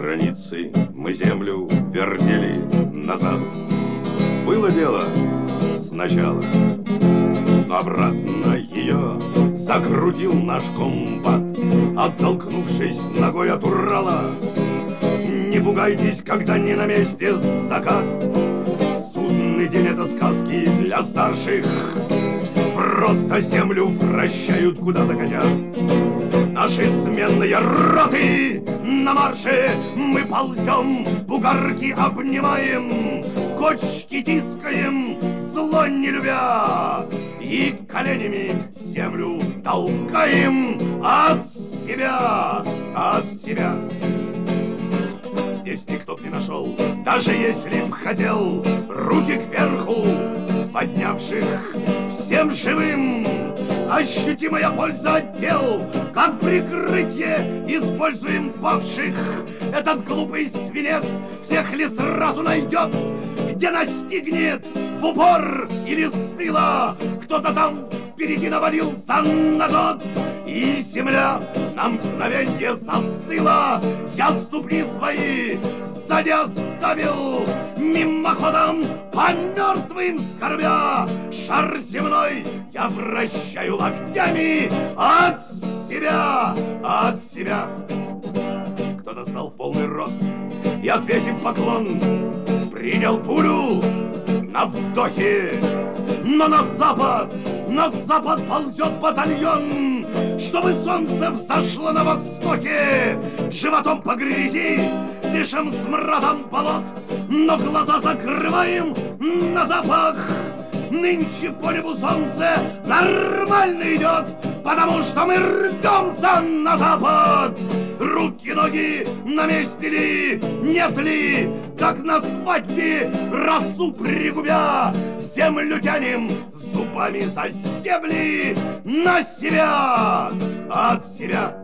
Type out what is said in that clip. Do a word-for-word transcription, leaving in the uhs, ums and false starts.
границы мы землю вертели назад. Было дело сначала, но обратно ее закрутил наш комбат, оттолкнувшись ногой от Урала. Не пугайтесь, когда не на месте закат. Судный день — это сказки для старших. Просто землю вращают, куда захотят. Наши сменные роты на марше. Мы ползем, бугорки обнимаем, кочки тискаем, зло не любя, и коленями землю толкаем от себя, от себя. Здесь никто б не нашел, даже если б хотел, руки кверху поднявших всем живым. Ощутимая польза от тел, как прикрытие используем павших. Этот глупый свинец всех ли сразу найдет, где настигнет в упор или с тыла. Кто-то там впереди навалился на год, и земля на мгновенье застыла. Я ступни свои сзади оставил, мимоходом по мертвым скорбя. Шар земной я вращаю локтями от себя, от себя. Кто-то стал в полный рост и, отвесив поклон, принял пулю на вдохе. Но на запад, на запад ползет батальон, чтобы солнце взошло на востоке. Животом по грязи, дышим смрадом болот, но глаза закрываем на запах. Нынче по небу солнце нормально идет, потому что мы рвемся на запад. Руки, ноги на месте ли, нет ли, как на свадьбе, росу пригубя, землю тянем зубами за стебли на себя, от себя.